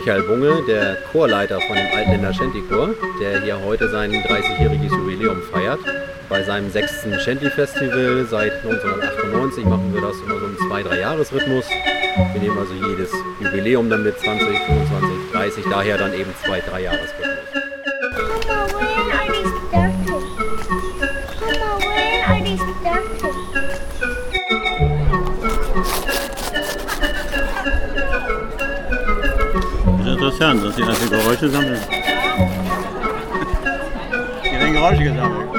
Michael Bunge, der Chorleiter von dem Altländer Shanty-Chor, der hier heute sein 30-jähriges Jubiläum feiert. Bei seinem 6. Shanty-Festival seit 1998 machen wir das immer so im 2-3-Jahres-Rhythmus. Wir nehmen also jedes Jubiläum dann mit 20, 25, 30, daher dann eben 2-3-Jahres-Rhythmus. Mama, where are these ducks? Mama, where are these ducks? Das ist interessant, dass sie also Geräusche sammeln. Hier werden Geräusche gesammelt.